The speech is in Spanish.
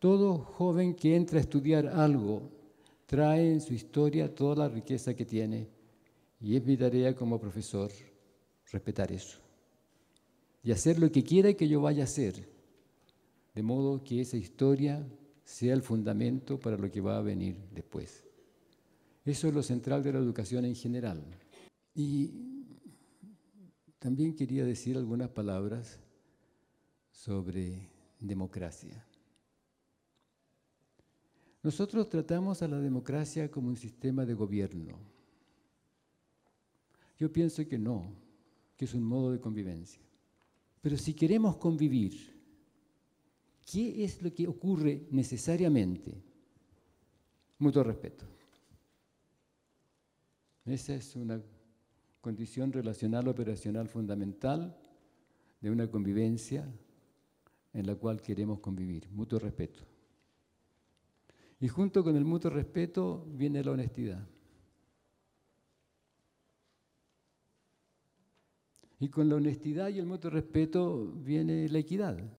Todo joven que entra a estudiar algo trae en su historia toda la riqueza que tiene, y es mi tarea como profesor respetar eso y hacer lo que quiera que yo vaya a hacer, de modo que esa historia sea el fundamento para lo que va a venir después. Eso es lo central de la educación en general. Y también quería decir algunas palabras sobre democracia. Nosotros tratamos a la democracia como un sistema de gobierno. Yo pienso que no, que es un modo de convivencia. Pero si queremos convivir, ¿qué es lo que ocurre necesariamente? Mutuo respeto. Esa es una condición relacional operacional fundamental de una convivencia en la cual queremos convivir, mutuo respeto. Y junto con el mutuo respeto viene la honestidad. Y con la honestidad y el mutuo respeto viene la equidad.